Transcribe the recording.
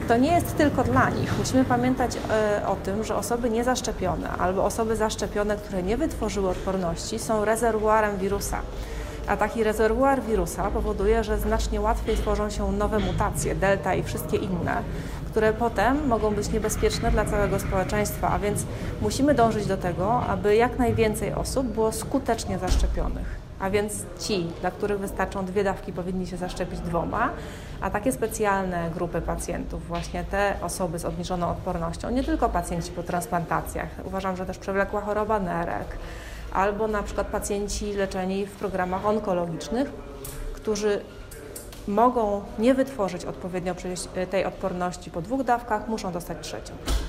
To nie jest tylko dla nich. Musimy pamiętać o tym, że osoby niezaszczepione albo osoby zaszczepione, które nie wytworzyły odporności, są rezerwuarem wirusa. A taki rezerwuar wirusa powoduje, że znacznie łatwiej tworzą się nowe mutacje, delta i wszystkie inne, które potem mogą być niebezpieczne dla całego społeczeństwa, a więc musimy dążyć do tego, aby jak najwięcej osób było skutecznie zaszczepionych. A więc ci, dla których wystarczą 2 dawki, powinni się zaszczepić 2, a takie specjalne grupy pacjentów, właśnie te osoby z obniżoną odpornością, nie tylko pacjenci po transplantacjach, uważam, że też przewlekła choroba nerek, albo na przykład pacjenci leczeni w programach onkologicznych, którzy mogą nie wytworzyć odpowiednio tej odporności po 2 dawkach, muszą dostać 3.